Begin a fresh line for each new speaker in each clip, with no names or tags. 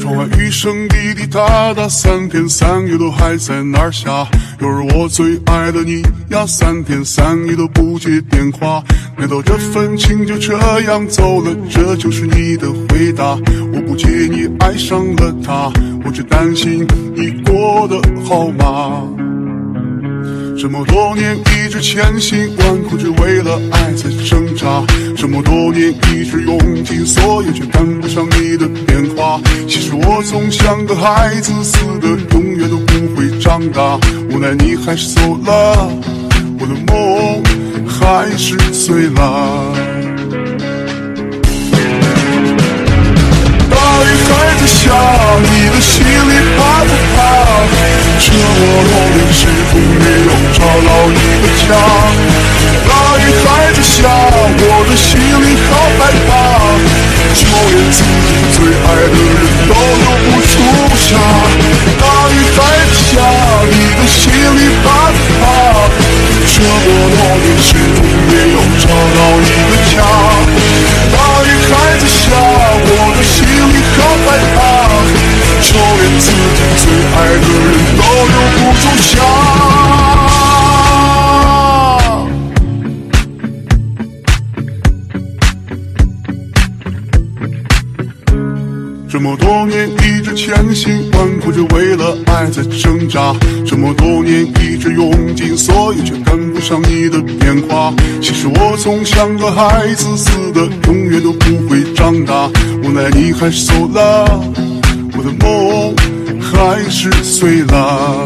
窗外雨声滴滴答答，3天3夜都还在那儿下。又是我最爱的你呀，3天3夜都不接电话。难道这份情就这样走了？这就是你的回答？我不介意爱上了他，我只担心你过得好吗？这么多年一直千辛万苦，只为了爱在挣扎。这么多年一直用尽所有，却赶不上你的变化。其实我总像个孩子似的，永远都不会长大。无奈你还是走了，我的梦还是碎了。大雨还在下，你的心里怕不怕？这么多年始终没有找到一个家。大雨还在下，我的心里好害怕，就连自己最爱的人都留不住下。大雨还在下，你的心里怕不怕？这么多年始终没有找到一个家。大雨还在下，我的心里好害怕，就连自己最爱的人都留不住下。这么多年一直千辛万苦，只为了爱在挣扎。这么多年一直用尽所有，却赶不上你的变化。其实我总像个孩子似的，永远都不会长大。无奈你还是走了，我的梦还是碎了。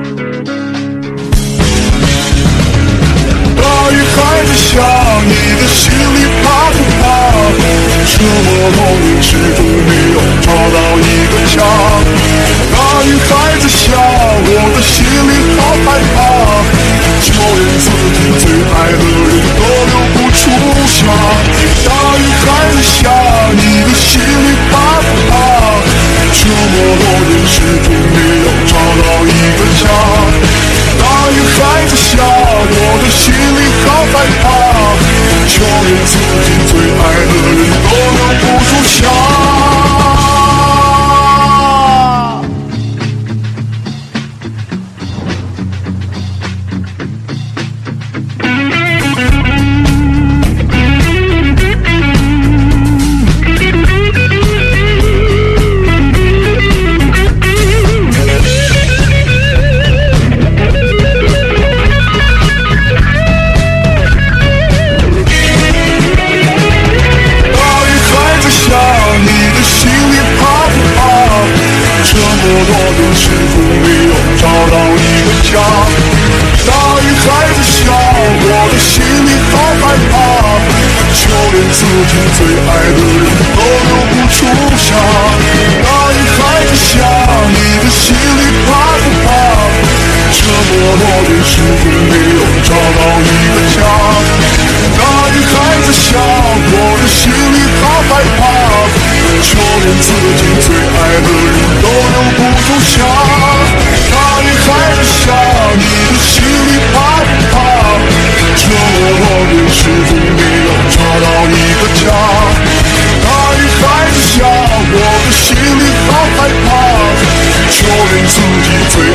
大雨还在下，你的心里怕不怕？这么多年始终没有找到一个家。大雨还在下，我的心里好害怕，就连自己最爱的人都留不住下。大雨还在下，你的心里怕不怕？这么多年始终没有找到一个家。大雨还在下，我的心里好害怕，就连自己最爱的人都留不住下。自己最爱的人都留不住下。大雨还在下，你的心里怕不怕？这么多年始终没有找到一个家。大雨还在下，我的心里好害怕，就连自己最爱的人都留不住下。大雨还在下，你的心里怕不怕？这么多年始终没有找到一个家。大雨还在下，我的心里好害怕，就连自己最